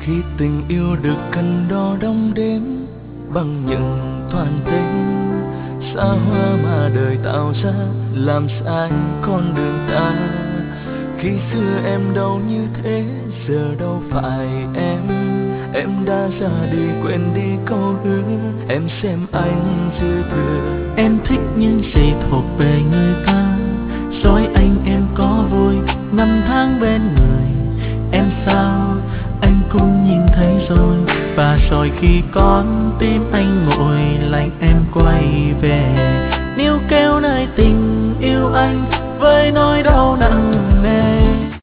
Khi tình yêu được cân đo đong đếm bằng những toàn tính xa hoa mà đời tạo ra, làm sai con đường ta. Khi xưa em đâu như thế, giờ đâu phải em đã ra đi quên đi câu hứa. Em xem anh dư thừa, em thích những gì thuộc về người ta. Rồi anh em có vui năm tháng bên người, em sao anh cũng nhìn thấy rồi. Và rồi khi con tim anh nguội lạnh, em quay về níu kéo nơi tình yêu anh với nỗi đau nặng nề.